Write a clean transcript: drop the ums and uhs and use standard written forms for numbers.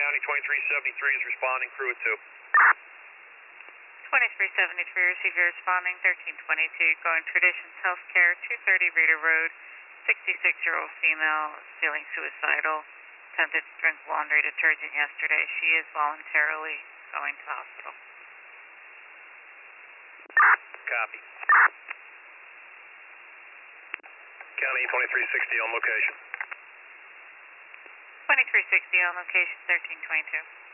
County 2373 is responding, crew at 2. 2373, receiver responding, 1322, going Traditions Healthcare, 230 Reader Road, 66-year-old female, feeling suicidal, attempted to drink laundry detergent yesterday. She is voluntarily going to hospital. Copy. County 2360 on location. 2360 on location, 1322.